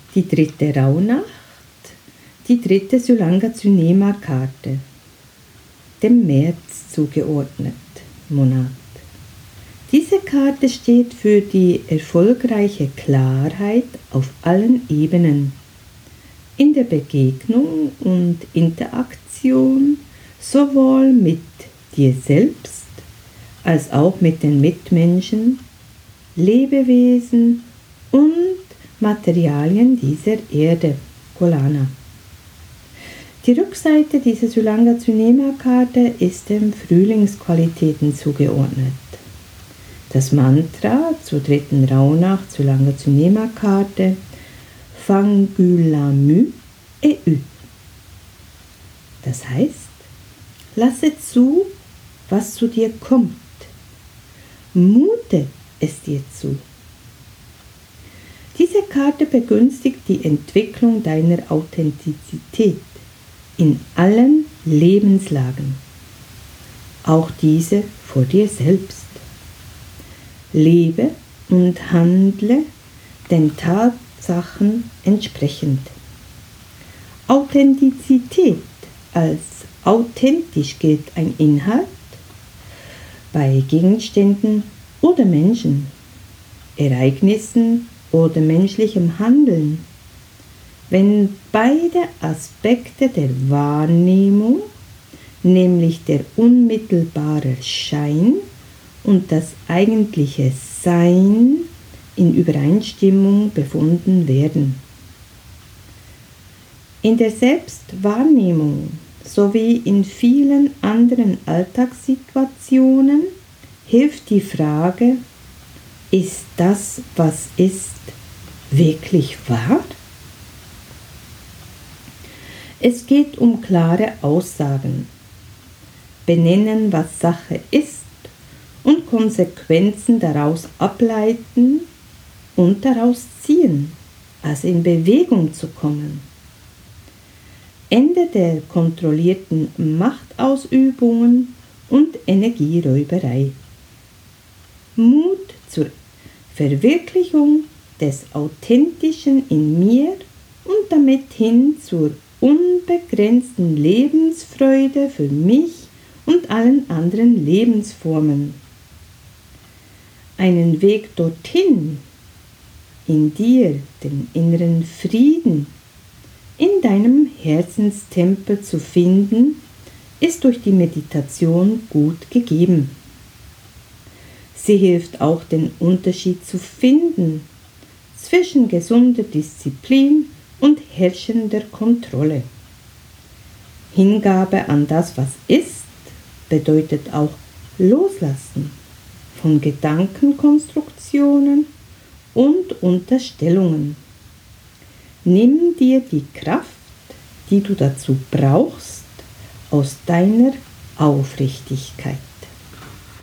Die dritte Rauhnacht, die dritte Sulanga-Tsunema-Karte, dem März zugeordnet, Monat. Diese Karte steht für die erfolgreiche Klarheit auf allen Ebenen, in der Begegnung und Interaktion sowohl mit dir selbst als auch mit den Mitmenschen, Lebewesen und Materialien dieser Erde, Kolana. Die Rückseite dieser Sulanga-Tsunema-Karte ist den Frühlingsqualitäten zugeordnet. Das Mantra zur dritten Rauhnacht Sulanga-Tsunema-Karte Fangulamu EU. Das heißt, lasse zu, was zu dir kommt. Mute es dir zu. Diese Karte begünstigt die Entwicklung deiner Authentizität in allen Lebenslagen, auch diese vor dir selbst. Lebe und handle den Tatsachen entsprechend. Authentizität als authentisch gilt ein Inhalt bei Gegenständen oder Menschen, Ereignissen oder menschlichem Handeln, wenn beide Aspekte der Wahrnehmung, nämlich der unmittelbare Schein und das eigentliche Sein, in Übereinstimmung befunden werden. In der Selbstwahrnehmung sowie in vielen anderen Alltagssituationen hilft die Frage: Ist das, was ist, wirklich wahr? Es geht um klare Aussagen, benennen, was Sache ist und Konsequenzen daraus ableiten und daraus ziehen, also in Bewegung zu kommen. Ende der kontrollierten Machtausübungen und Energieräuberei. Mut zur Verwirklichung des Authentischen in mir und damit hin zur unbegrenzten Lebensfreude für mich und allen anderen Lebensformen. Einen Weg dorthin, in dir den inneren Frieden, in deinem Herzenstempel zu finden, ist durch die Meditation gut gegeben. Sie hilft auch, den Unterschied zu finden zwischen gesunder Disziplin und herrschender Kontrolle. Hingabe an das, was ist, bedeutet auch Loslassen von Gedankenkonstruktionen und Unterstellungen. Nimm dir die Kraft, die du dazu brauchst, aus deiner Aufrichtigkeit.